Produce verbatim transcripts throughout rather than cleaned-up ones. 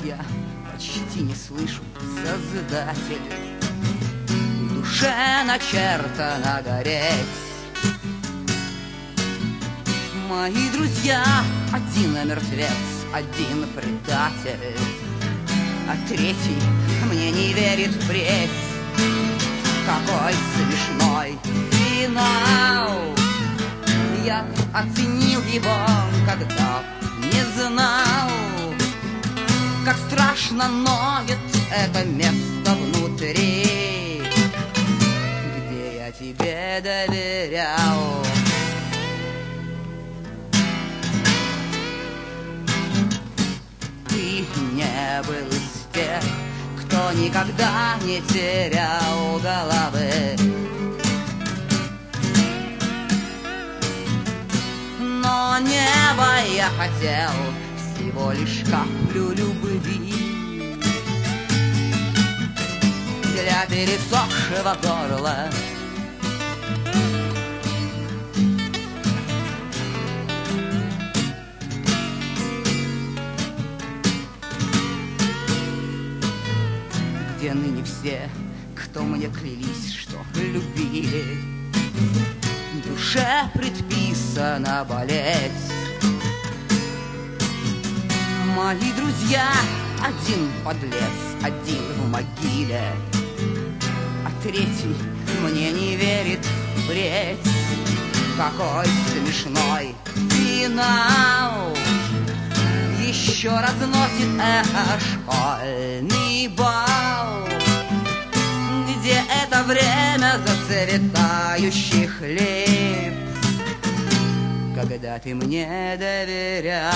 я почти не слышу, Создатель. В душе начертано гореть. Мои друзья, один мертвец, один предатель, а третий мне не верит впредь. Какой смешной финал! Я оценил его, когда не знал, как страшно ноет это место внутри, где я тебе доверял. Ты не был из тех, кто никогда не терял головы. Но небо я хотел, всего лишь каплю любви для пересохшего горла. Где ныне все, кто мне клялись, что любили? Душе предписано болеть. Мои друзья, один подлец, один в могиле, а третий мне не верит впредь. Какой смешной финал! Еще разносит эхо школьный бал, где это время зацветающих лип, когда ты мне доверял.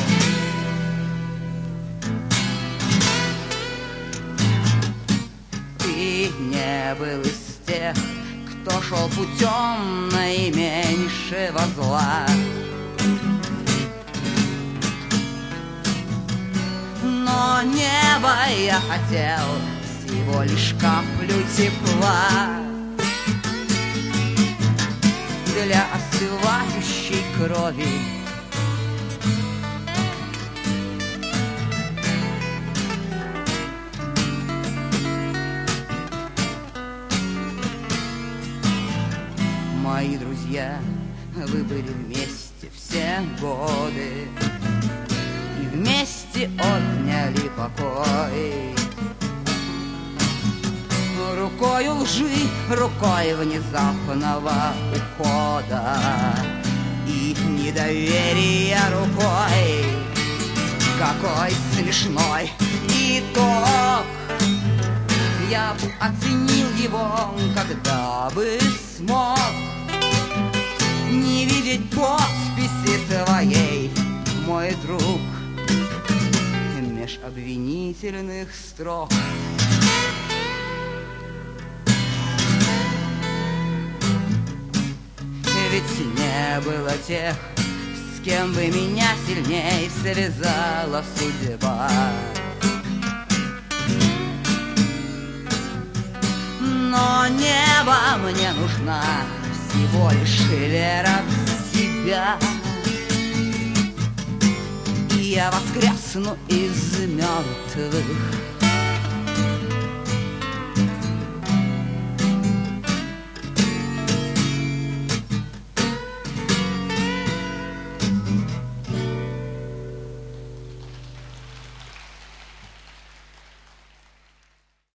Ты не был из тех, кто шел путем наименьшего зла. Но небо я хотел, всего лишь каплю тепла для остывающей крови. Мои друзья, вы были вместе все годы и вместе отняли покой. Рукою лжи, рукой внезапного ухода и недоверия рукой. Какой смешной итог! Я бы оценил его, когда бы смог не видеть подписи твоей, мой друг, меж обвинительных строк. Ведь не было тех, с кем бы меня сильней связала судьба. Но небо мне нужна всего лишь вера в себя, и я воскресну из мертвых